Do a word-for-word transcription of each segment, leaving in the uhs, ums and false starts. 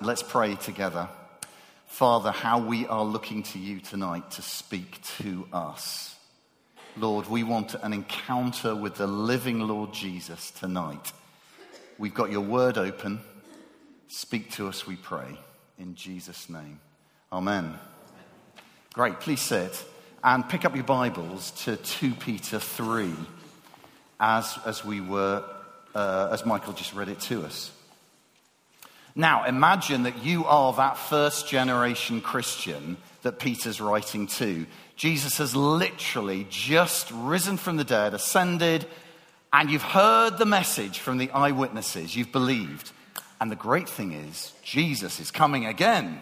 let's pray together. Father, how we are looking to you tonight to speak to us. Lord, we want an encounter with the living Lord Jesus tonight. We've got your word open. Speak to us, we pray. In Jesus' name. Amen. Great, please sit and pick up your Bibles to Second Peter three as, as we were, uh, as Michael just read it to us. Now, imagine that you are that first generation Christian that Peter's writing to. Jesus has literally just risen from the dead, ascended, and you've heard the message from the eyewitnesses. You've believed. And the great thing is, Jesus is coming again.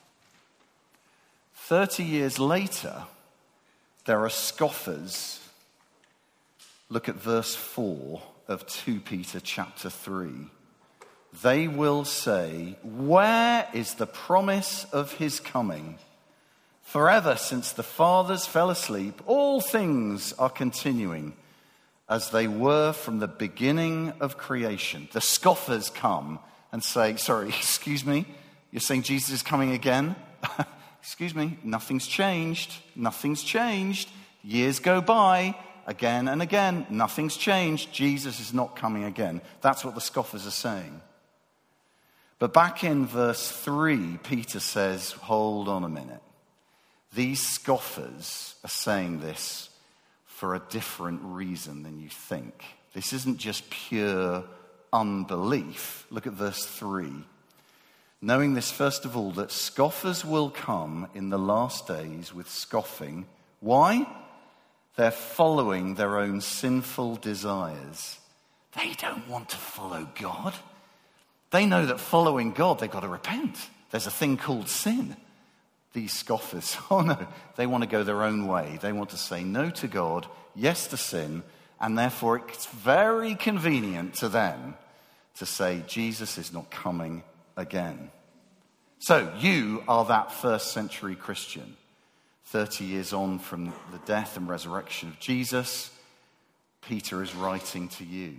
Thirty years later, there are scoffers. Look at verse four of Second Peter chapter three. They will say, "Where is the promise of his coming? Forever since the fathers fell asleep, all things are continuing as they were from the beginning of creation." The scoffers come and say, sorry, excuse me, you're saying Jesus is coming again? Excuse me, nothing's changed, nothing's changed. Years go by, again and again, nothing's changed. Jesus is not coming again. That's what the scoffers are saying. But back in verse three, Peter says, hold on a minute. These scoffers are saying this for a different reason than you think. This isn't just pure unbelief. Look at verse three. Knowing this, first of all, that scoffers will come in the last days with scoffing. Why? They're following their own sinful desires. They don't want to follow God. They know that following God, they've got to repent. There's a thing called sin. These scoffers, oh no, they want to go their own way. They want to say no to God, yes to sin, and therefore it's very convenient to them to say Jesus is not coming again. So you are that first century Christian, thirty years on from the death and resurrection of Jesus. Peter is writing to you.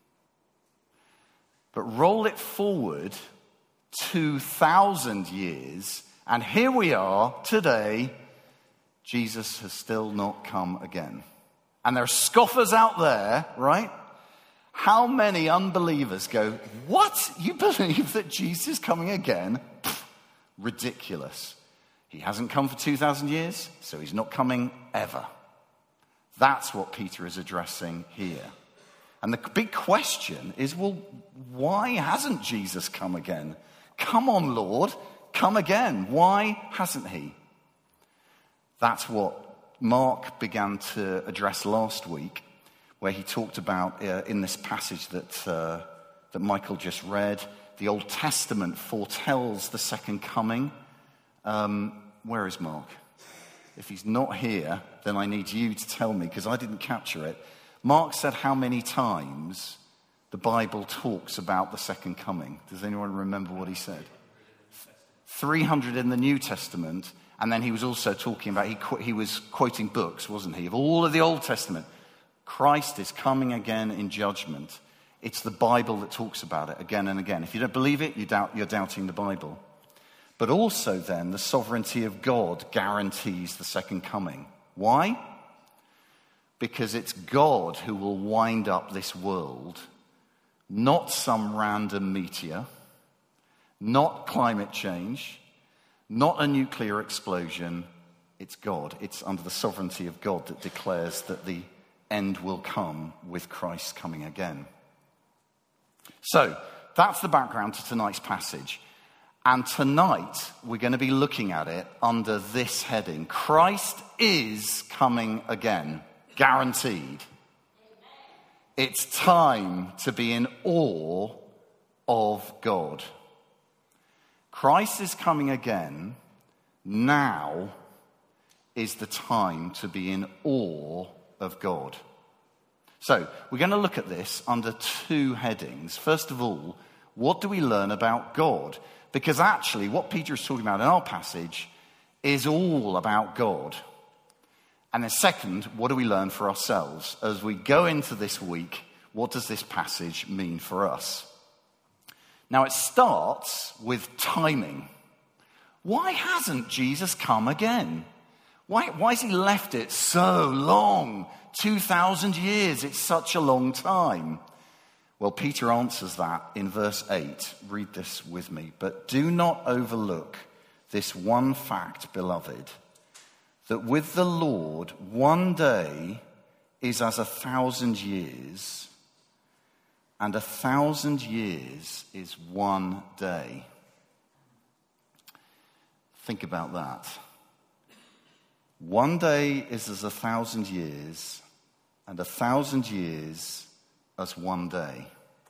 But roll it forward two thousand years, and here we are today. Jesus has still not come again. And there are scoffers out there, right? How many unbelievers go, what? You believe that Jesus is coming again? Pfft, ridiculous. He hasn't come for two thousand years, so he's not coming ever. That's what Peter is addressing here. And the big question is, well, why hasn't Jesus come again? Come on, Lord, come again. Why hasn't he? That's what Mark began to address last week, where he talked about, uh, in this passage that, uh, that Michael just read, the Old Testament foretells the second coming. Um, where is Mark? If he's not here, then I need you to tell me, because I didn't capture it. Mark said how many times the Bible talks about the second coming. Does anyone remember what he said? three hundred in the New Testament, and then he was also talking about, he, qu- he was quoting books, wasn't he, of all of the Old Testament. Christ is coming again in judgment. It's the Bible that talks about it again and again. If you don't believe it, you doubt, you're doubting the Bible. But also then, the sovereignty of God guarantees the second coming. Why? Because it's God who will wind up this world, not some random meteor, not climate change, not a nuclear explosion. It's God. It's under the sovereignty of God that declares that the end will come with Christ coming again. So, that's the background to tonight's passage. And tonight, we're going to be looking at it under this heading. Christ is coming again. Guaranteed. It's time to be in awe of God. Christ is coming again. Now is the time to be in awe of God. So, we're going to look at this under two headings. First of all, what do we learn about God? Because actually, what Peter is talking about in our passage is all about God. And then second, what do we learn for ourselves? As we go into this week, what does this passage mean for us? Now it starts with timing. Why hasn't Jesus come again? Why, why has he left it so long? two thousand years, it's such a long time. Well, Peter answers that in verse eight. Read this with me. But do not overlook this one fact, beloved, that with the Lord, one day is as a thousand years, and a thousand years is one day. Think about that. One day is as a thousand years, and a thousand years as one day.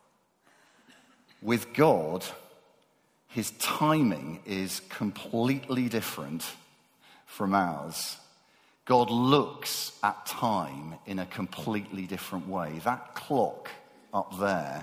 With God, his timing is completely different from ours. God looks at time in a completely different way. That clock up there,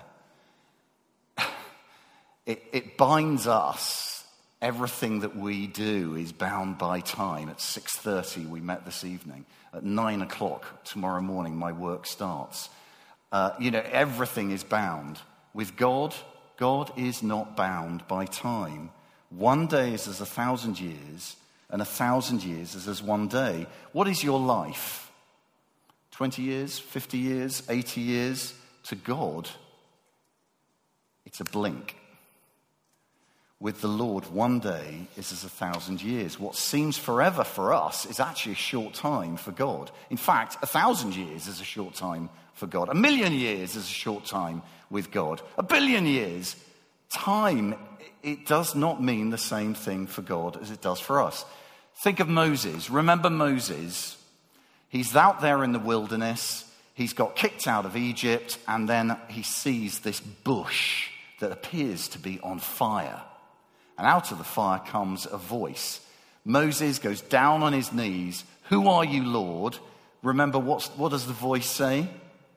it, it binds us. Everything that we do is bound by time. At six thirty, we met this evening. At nine o'clock tomorrow morning, my work starts. Uh, you know, everything is bound. With God, God is not bound by time. One day is as a thousand years, and a thousand years is as one day. What is your life? twenty years, fifty years, eighty years? To God, it's a blink. With the Lord, one day is as a thousand years. What seems forever for us is actually a short time for God. In fact, a thousand years is a short time for God. A million years is a short time with God. A billion years. Time, it does not mean the same thing for God as it does for us. Think of Moses. Remember Moses? He's out there in the wilderness. He's got kicked out of Egypt, and then he sees this bush that appears to be on fire. And out of the fire comes a voice. Moses goes down on his knees. Who are you, Lord? Remember, what's, what does the voice say?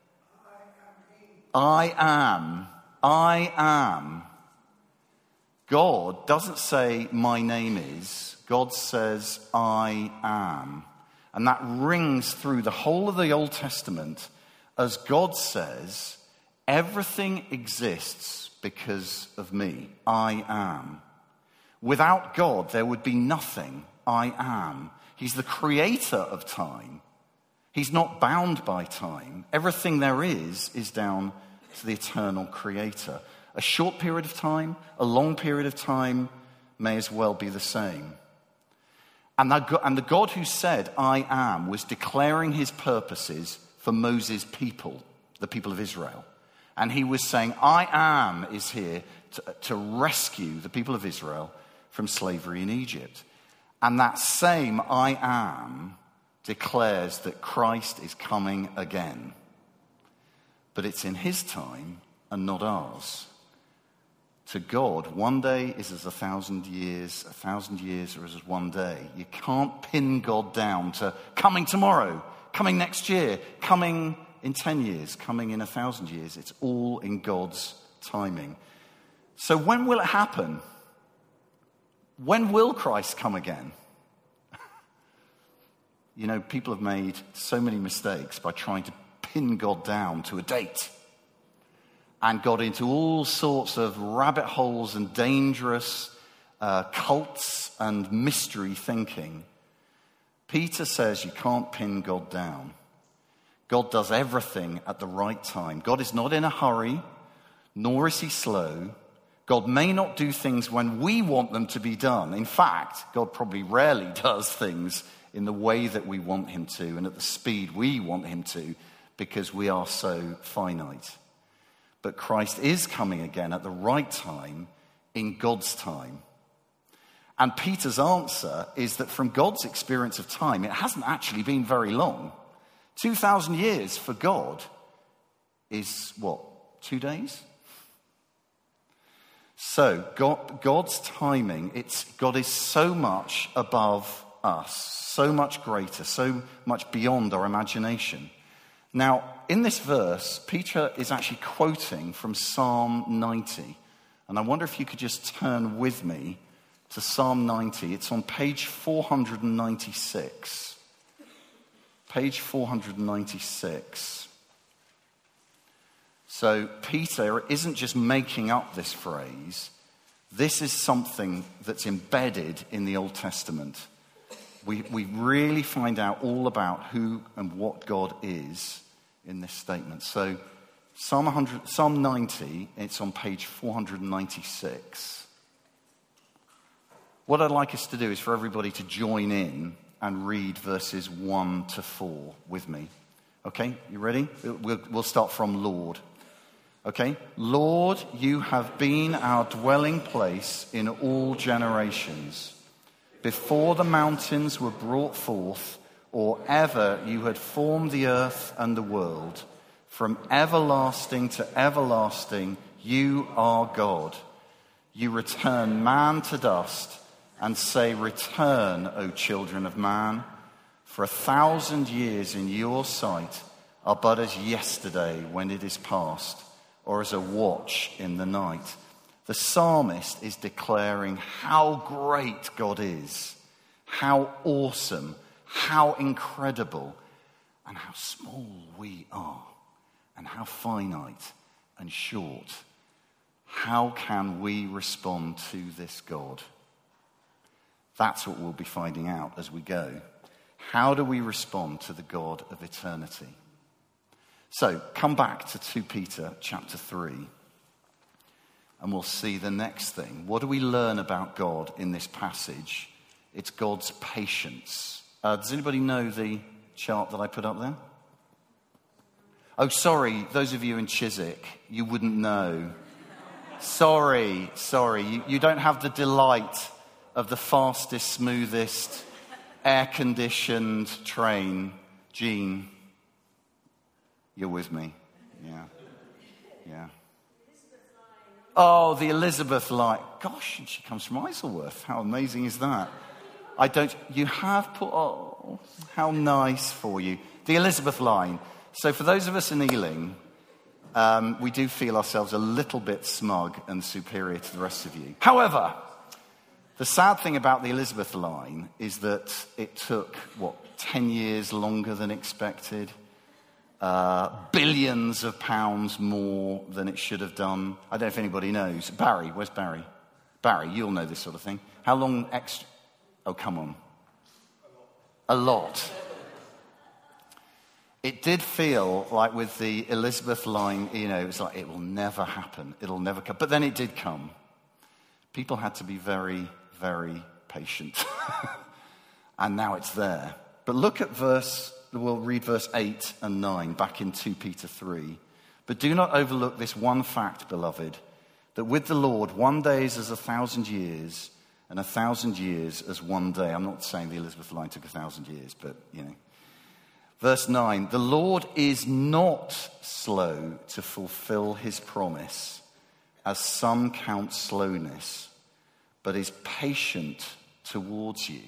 I am. I am. God doesn't say, my name is. God says, I am. And that rings through the whole of the Old Testament as God says, everything exists because of me. I am. Without God, there would be nothing. I am. He's the creator of time. He's not bound by time. Everything there is, is down to the eternal creator. A short period of time, a long period of time may as well be the same. And the, and the God who said, I am, was declaring his purposes for Moses' people, the people of Israel. And he was saying, I am is here to, to rescue the people of Israel from slavery in Egypt. And that same I am declares that Christ is coming again. But it's in his time and not ours. To God, one day is as a thousand years, a thousand years are as one day. You can't pin God down to coming tomorrow, coming next year, coming in ten years, coming in a thousand years. It's all in God's timing. So when will it happen? When will Christ come again? You know, people have made so many mistakes by trying to pin God down to a date and got into all sorts of rabbit holes and dangerous uh, cults and mystery thinking. Peter says you can't pin God down. God does everything at the right time. God is not in a hurry, nor is he slow. God may not do things when we want them to be done. In fact, God probably rarely does things in the way that we want him to and at the speed we want him to because we are so finite. But Christ is coming again at the right time, in God's time. And Peter's answer is that from God's experience of time, it hasn't actually been very long. two thousand years for God is, what, two days? So God, God's timing, it's, God is so much above us, so much greater, so much beyond our imagination. Now, in this verse, Peter is actually quoting from Psalm ninety. And I wonder if you could just turn with me to Psalm ninety. It's on page four ninety-six. Page four ninety-six. So Peter isn't just making up this phrase. This is something that's embedded in the Old Testament. We, we really find out all about who and what God is in this statement. So Psalm one hundred, Psalm ninety, it's on page four ninety-six. What I'd like us to do is for everybody to join in and read verses one to four with me. Okay, you ready? We'll, we'll start from Lord. Okay, Lord, you have been our dwelling place in all generations. Before the mountains were brought forth, or ever you had formed the earth and the world, from everlasting to everlasting, you are God. You return man to dust and say, return, O children of man. For a thousand years in your sight are but as yesterday when it is past, or as a watch in the night. The psalmist is declaring how great God is, how awesome, how incredible, and how small we are, and how finite and short. How can we respond to this God? That's what we'll be finding out as we go. How do we respond to the God of eternity? So, come back to Second Peter chapter three, and we'll see the next thing. What do we learn about God in this passage? It's God's patience. Uh, does anybody know the chart that I put up there? Oh, sorry, those of you in Chiswick, you wouldn't know. Sorry, sorry, you, you don't have the delight of the fastest, smoothest, air-conditioned train. Jean, you're with me. Yeah, yeah. Oh, the Elizabeth line. Gosh, and she comes from Isleworth. How amazing is that? I don't, you have put, oh, how nice for you. The Elizabeth line. So for those of us in Ealing, um, we do feel ourselves a little bit smug and superior to the rest of you. However, the sad thing about the Elizabeth line is that it took, what, ten years longer than expected. Uh, billions of pounds more than it should have done. I don't know if anybody knows. Barry, where's Barry? Barry, you'll know this sort of thing. How long extra? Oh, come on. A lot. It did feel like with the Elizabeth line, you know, it was like, it will never happen. It'll never come. But then it did come. People had to be very, very patient. And now it's there. But look at verse, we'll read verse eight and nine back in Second Peter three. But do not overlook this one fact, beloved, that with the Lord one day is as a thousand years, and a thousand years as one day. I'm not saying the Elizabeth line took a thousand years, but, you know. Verse nine, the Lord is not slow to fulfill his promise, as some count slowness, but is patient towards you.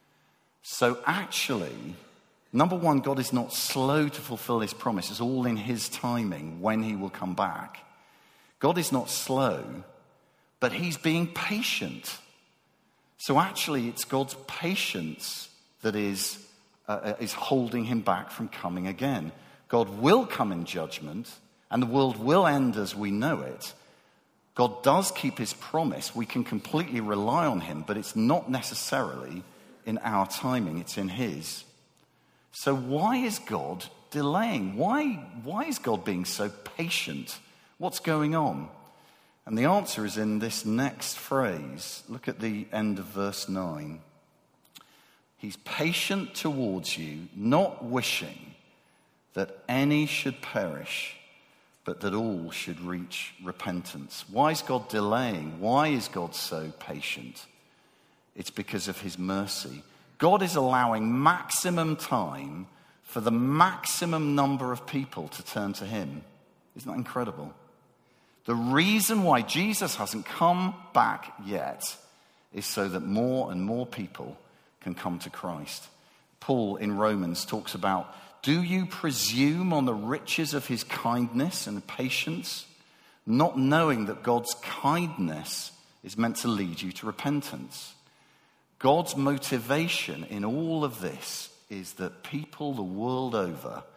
So actually, number one, God is not slow to fulfill his promise. It's all in his timing when he will come back. God is not slow, but he's being patient. So actually, it's God's patience that is, uh, is holding him back from coming again. God will come in judgment, and the world will end as we know it. God does keep his promise. We can completely rely on him, but it's not necessarily in our timing. It's in his. So why is God delaying? Why, why is God being so patient? What's going on? And the answer is in this next phrase. Look at the end of verse nine. He's patient towards you, not wishing that any should perish, but that all should reach repentance. Why is God delaying? Why is God so patient? It's because of his mercy. God is allowing maximum time for the maximum number of people to turn to him. Isn't that incredible? The reason why Jesus hasn't come back yet is so that more and more people can come to Christ. Paul in Romans talks about, do you presume on the riches of his kindness and patience, not knowing that God's kindness is meant to lead you to repentance? God's motivation in all of this is that people the world over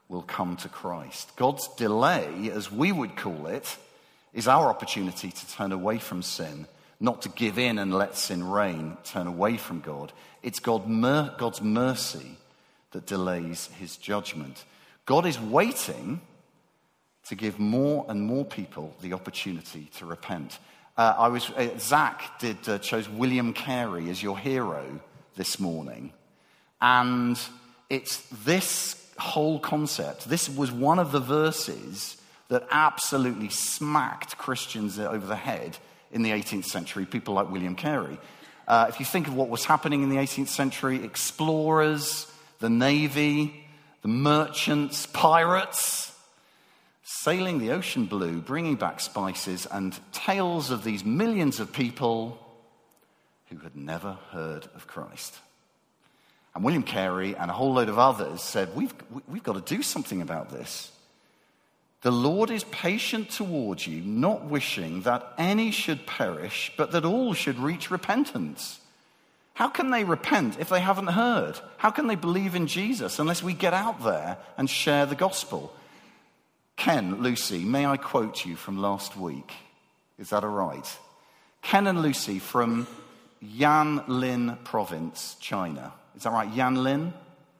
will come to Christ. God's delay, as we would call it, is our opportunity to turn away from sin, not to give in and let sin reign, turn away from God. It's God mer- God's mercy that delays his judgment. God is waiting to give more and more people the opportunity to repent. Uh, I was uh, Zach did uh, chose William Carey as your hero this morning, and it's this whole concept. This was one of the verses that absolutely smacked Christians over the head in the eighteenth century, people like William Carey. Uh, if you think of what was happening in the eighteenth century, explorers, the navy, the merchants, pirates, sailing the ocean blue, bringing back spices, and tales of these millions of people who had never heard of Christ. And William Carey and a whole load of others said, we've, we've got to do something about this. The Lord is patient towards you, not wishing that any should perish, but that all should reach repentance. How can they repent if they haven't heard? How can they believe in Jesus unless we get out there and share the gospel? Ken, Lucy, may I quote you from last week? Is that all right? Ken and Lucy from Yanlin province, China. Is that right? Yanlin?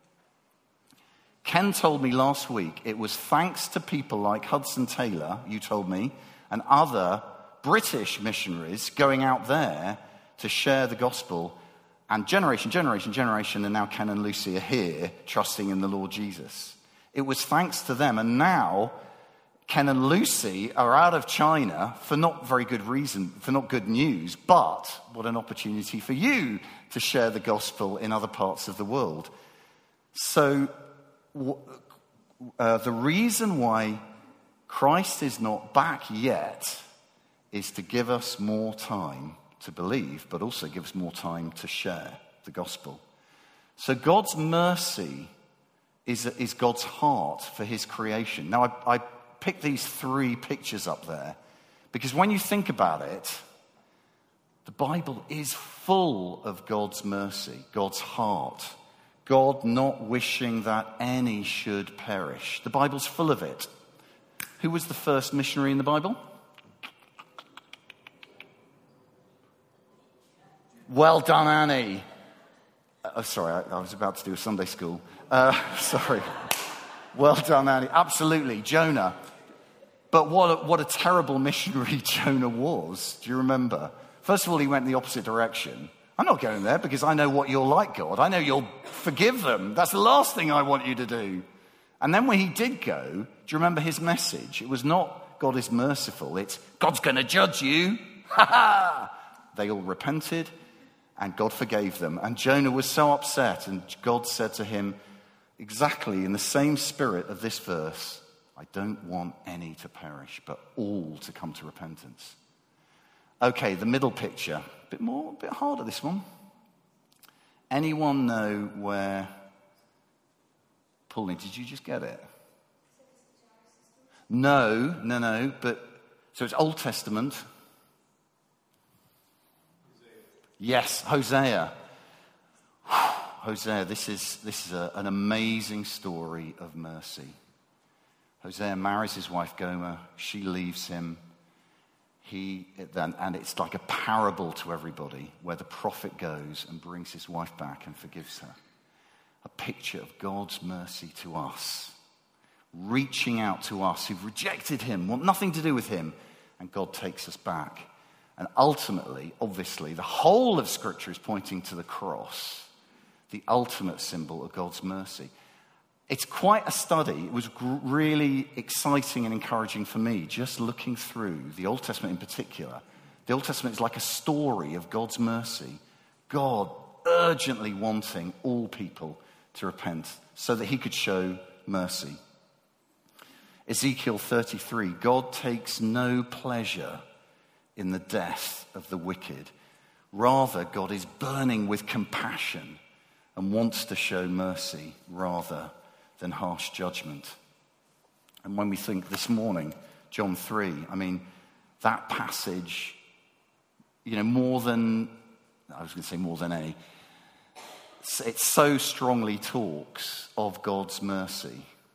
Ken told me last week it was thanks to people like Hudson Taylor, you told me, and other British missionaries going out there to share the gospel. And generation, generation, generation, and now Ken and Lucy are here trusting in the Lord Jesus. It was thanks to them. And now Ken and Lucy are out of China for not very good reason, for not good news, but what an opportunity for you to share the gospel in other parts of the world. So uh, the reason why Christ is not back yet is to give us more time to believe, but also give us more time to share the gospel. So God's mercy is, is God's heart for his creation. Now, I, I picked these three pictures up there because when you think about it, the Bible is full of God's mercy, God's heart, God not wishing that any should perish. The Bible's full of it. Who was the first missionary in the Bible? Well done, Annie. Oh, sorry, I, I was about to do a Sunday school. Uh, sorry. Well done, Annie. Absolutely, Jonah. But what a, what a terrible missionary Jonah was. Do you remember? First of all, he went in the opposite direction. I'm not going there because I know what you're like, God. I know you'll forgive them. That's the last thing I want you to do. And then when he did go, do you remember his message? It was not God is merciful. It's God's going to judge you. Ha ha! They all repented and God forgave them. And Jonah was so upset and God said to him, exactly in the same spirit of this verse, I don't want any to perish, but all to come to repentance. Okay, the middle picture. A bit more, a bit harder, this one. Anyone know where... Pauline, did you just get it? No, no, no, but... So it's Old Testament. Yes, Hosea. Hosea, this is, this is a, an amazing story of mercy. Hosea marries his wife Gomer. She leaves him. He then, and it's like a parable to everybody where the prophet goes and brings his wife back and forgives her. A picture of God's mercy to us, reaching out to us who've rejected him, want nothing to do with him, and God takes us back. And ultimately, obviously, the whole of Scripture is pointing to the cross, the ultimate symbol of God's mercy. It's quite a study. It was gr- really exciting and encouraging for me, just looking through the Old Testament in particular. The Old Testament is like a story of God's mercy. God urgently wanting all people to repent so that he could show mercy. Ezekiel thirty-three, God takes no pleasure in the death of the wicked. Rather, God is burning with compassion and wants to show mercy rather than harsh judgment. And when we think this morning, John three, I mean, that passage, you know, more than, I was going to say more than any, it so strongly talks of God's mercy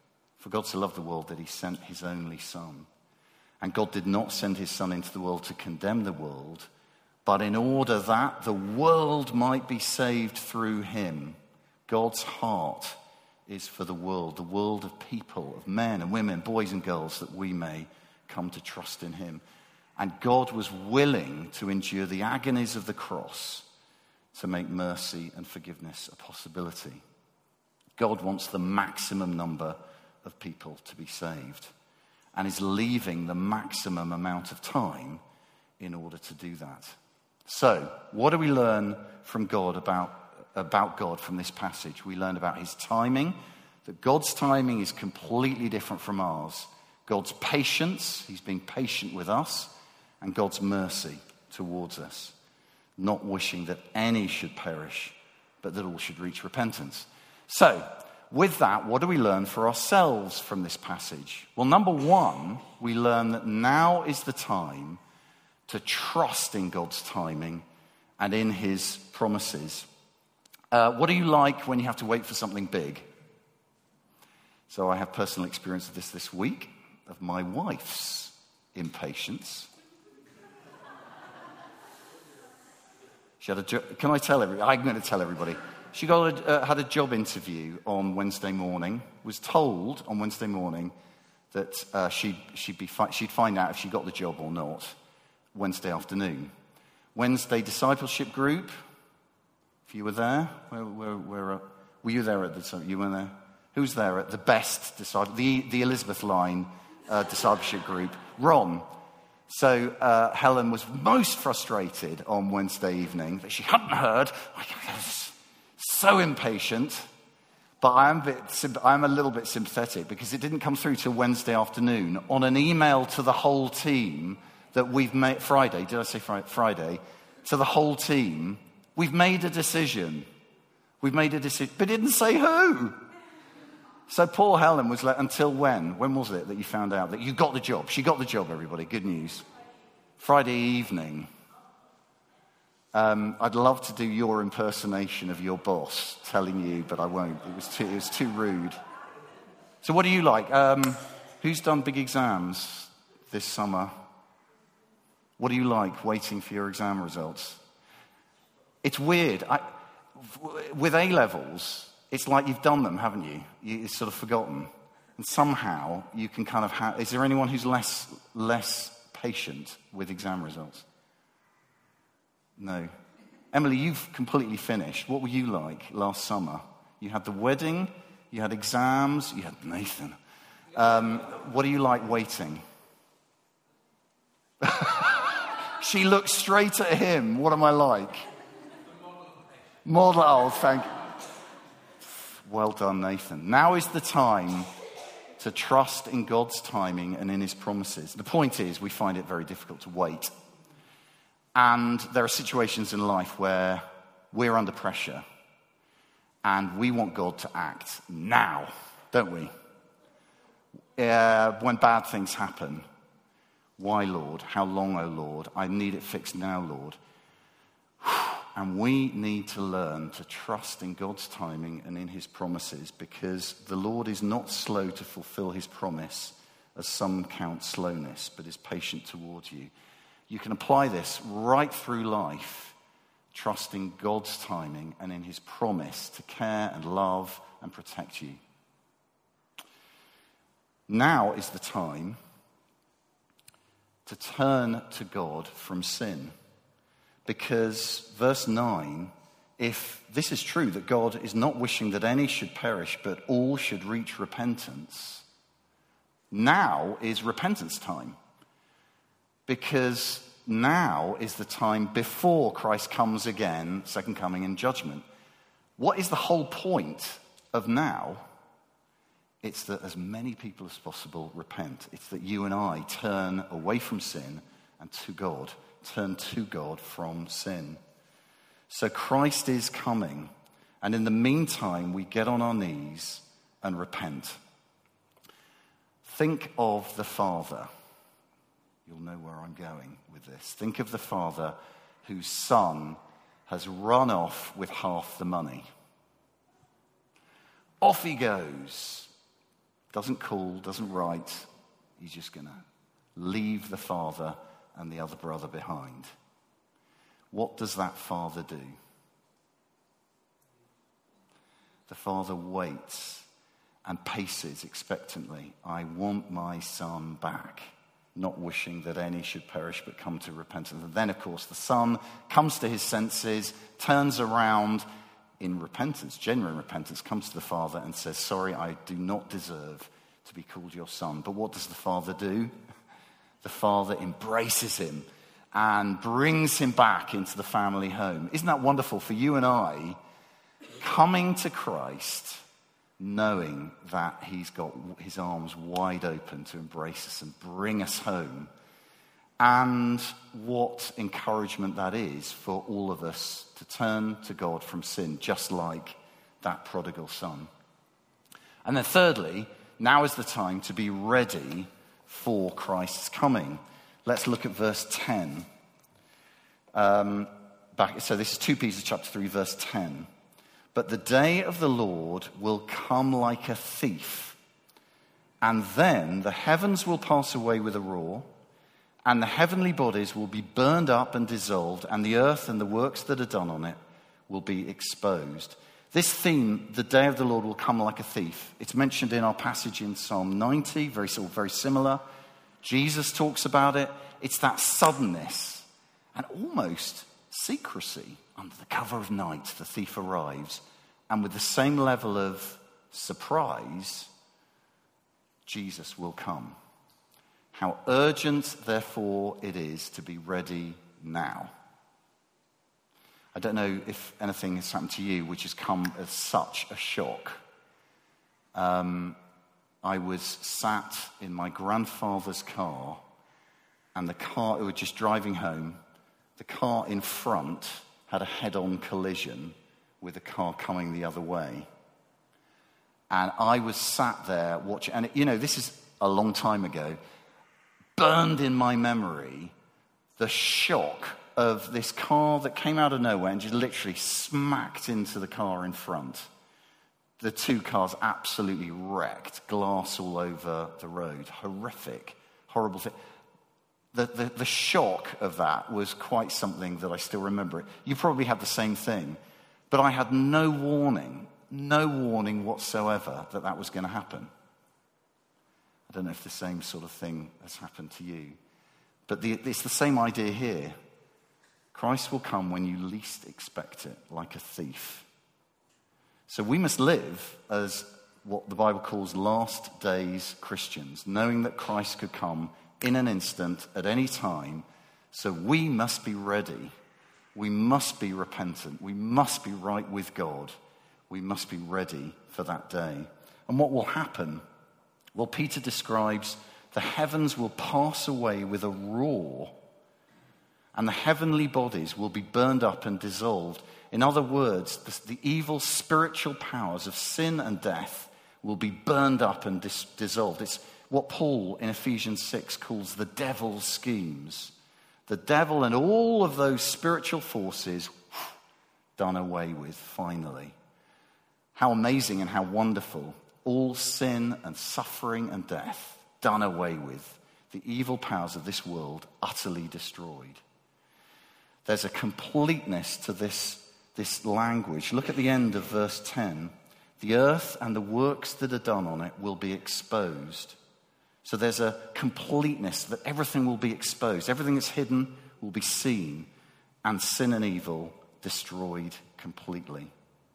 For God so loved the world that he sent his only Son. And God did not send his Son into the world to condemn the world, but in order that the world might be saved through him. God's heart is for the world, the world of people, of men and women, boys and girls, that we may come to trust in him. And God was willing to endure the agonies of the cross to make mercy and forgiveness a possibility. God wants the maximum number of people to be saved and is leaving the maximum amount of time in order to do that. So, what do we learn from God about, about God from this passage? We learn about his timing, that God's timing is completely different from ours. God's patience, he's being patient with us, and God's mercy towards us, not wishing that any should perish, but that all should reach repentance. So, with that, what do we learn for ourselves from this passage? Well, number one, we learn that now is the time to trust in God's timing and in his promises. Uh, what do you like when you have to wait for something big? So I have personal experience of this this week, of my wife's impatience. She had a jo- Can I tell everybody? I'm going to tell everybody. She got a, uh, had a job interview on Wednesday morning, was told on Wednesday morning that uh, she'd, she'd, be fi- she'd find out if she got the job or not Wednesday afternoon. Wednesday discipleship group, if you were there, where, where, where, uh, were you there at the time? You were there? Who's there at the best disciple, the, the Elizabeth Line uh, discipleship group? Ron. So uh, Helen was most frustrated on Wednesday evening that she hadn't heard. I was so impatient, but I am, a bit, I am a little bit sympathetic because it didn't come through till Wednesday afternoon on an email to the whole team that we've made, Friday, did I say Friday? Friday, to the whole team, we've made a decision. We've made a decision, but it didn't say who. So poor Helen was like, until when? When was it that you found out that you got the job? She got the job, everybody. Good news. Friday evening. Um, I'd love to do your impersonation of your boss telling you, but I won't. It was too, it was too rude. So what do you like? Um, who's done big exams this summer? What do you like waiting for your exam results? It's weird. I, with A-levels, it's like you've done them, haven't you? You've sort of forgotten. And somehow you can kind of have... Is there anyone who's less less patient with exam results? No. Emily, you've completely finished. What were you like last summer? You had the wedding, you had exams, you had Nathan. Um, what do you like waiting? She looked straight at him. What am I like? Model. Oh, thank you. Well done, Nathan. Now is the time to trust in God's timing and in his promises. The point is, we find it very difficult to wait. And there are situations in life where we're under pressure and we want God to act now, don't we? Uh, when bad things happen, why, Lord? How long, oh Lord? I need it fixed now, Lord. And we need to learn to trust in God's timing and in his promises, because the Lord is not slow to fulfill his promise, as some count slowness, but is patient towards you. You can apply this right through life, trusting God's timing and in his promise to care and love and protect you. Now is the time to turn to God from sin. Because verse nine, if this is true, that God is not wishing that any should perish, but all should reach repentance, now is repentance time. Because now is the time before Christ comes again, second coming in judgment. What is the whole point of now? It's that as many people as possible repent. It's that you and I turn away from sin and to God. Turn to God from sin. So Christ is coming, and in the meantime we get on our knees and repent. Think of the Father. You'll know where I'm going with this. Think of the Father whose son has run off with half the money. Off he goes. doesn't call, doesn't write. He's just going to leave the father and the other brother behind. What does that father do? The father waits and paces expectantly. I want my son back, not wishing that any should perish but come to repentance. And then, of course, the son comes to his senses, turns around in repentance, genuine repentance, comes to the father and says, sorry, I do not deserve to be called your son. But what does the father do? The father embraces him and brings him back into the family home. Isn't that wonderful for you and I, coming to Christ, knowing that he's got his arms wide open to embrace us and bring us home? And what encouragement that is for all of us to turn to God from sin, just like that prodigal son. And then thirdly, now is the time to be ready for Christ's coming. Let's look at verse ten. Um, back, so this is two Peter chapter three, verse ten. But the day of the Lord will come like a thief, and then the heavens will pass away with a roar, and the heavenly bodies will be burned up and dissolved, and the earth and the works that are done on it will be exposed. This theme, the day of the Lord will come like a thief, it's mentioned in our passage in Psalm ninety, very, very similar. Jesus talks about it. It's that suddenness and almost secrecy. Under the cover of night, the thief arrives, and with the same level of surprise, Jesus will come. How urgent, therefore, it is to be ready now. I don't know if anything has happened to you which has come as such a shock. Um, I was sat in my grandfather's car, and the car, we were just driving home, the car in front had a head-on collision with a car coming the other way. And I was sat there watching, and you know, this is a long time ago, burned in my memory the shock of this car that came out of nowhere and just literally smacked into the car in front. The two cars absolutely wrecked, glass all over the road. Horrific, horrible thing. The, the, the shock of that was quite something that I still remember. You probably had the same thing, but I had no warning, no warning whatsoever that that was going to happen. I don't know if the same sort of thing has happened to you, but the, it's the same idea here. Christ will come when you least expect it, like a thief. So we must live as what the Bible calls last days Christians, knowing that Christ could come in an instant at any time. So we must be ready. We must be repentant. We must be right with God. We must be ready for that day. And what will happen? Well, Peter describes the heavens will pass away with a roar, and the heavenly bodies will be burned up and dissolved. In other words, the, the evil spiritual powers of sin and death will be burned up and dis- dissolved. It's what Paul in Ephesians six calls the devil's schemes. The devil and all of those spiritual forces done away with, finally. How amazing and how wonderful. All sin and suffering and death done away with. The evil powers of this world utterly destroyed. There's a completeness to this, this language. Look at the end of verse ten. The earth and the works that are done on it will be exposed. So there's a completeness that everything will be exposed. Everything that's hidden will be seen, and sin and evil destroyed completely.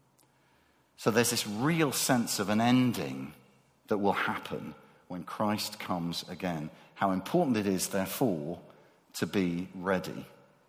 So there's this real sense of an ending that will happen when Christ comes again. How important it is, therefore, to be ready.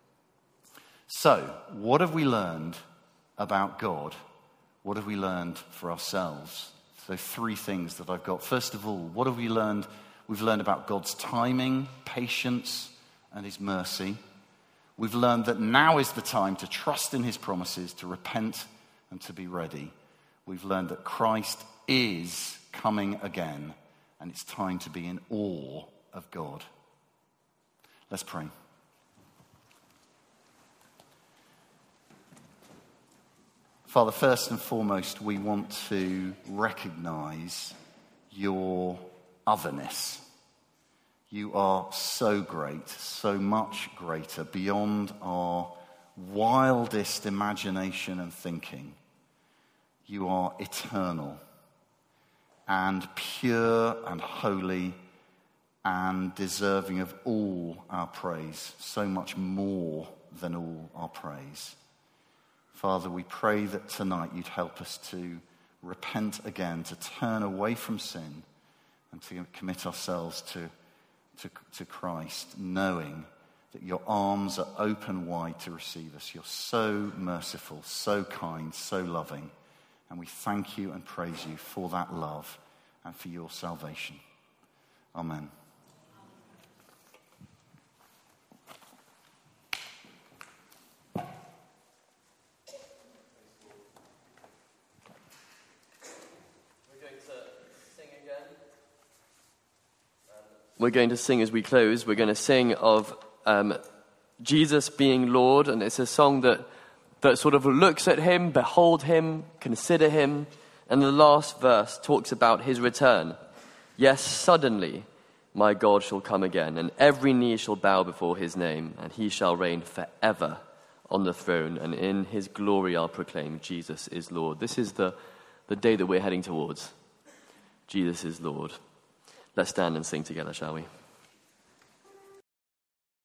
So, what have we learned about God? What have we learned for ourselves? So three things that I've got. First of all, what have we learned? We've learned about God's timing, patience, and his mercy. We've learned that now is the time to trust in his promises, to repent, and to be ready. We've learned that Christ is coming again, and it's time to be in awe of God. Let's pray. Father, first and foremost, we want to recognize your otherness. You are so great, so much greater, beyond our wildest imagination and thinking. You are eternal and pure and holy and deserving of all our praise, so much more than all our praise. Father, we pray that tonight you'd help us to repent again, to turn away from sin and to commit ourselves to, to, to Christ, knowing that your arms are open wide to receive us. You're so merciful, so kind, so loving. And we thank you and praise you for that love and for your salvation. Amen. We're going to sing as we close. We're going to sing of um, Jesus being Lord, and it's a song that, that sort of looks at him, behold him, consider him, and the last verse talks about his return. Yes, suddenly my God shall come again, and every knee shall bow before his name, and he shall reign forever on the throne, and in his glory I'll proclaim Jesus is Lord. This is the, the day that we're heading towards. Jesus is Lord. Let's stand and sing together, shall we?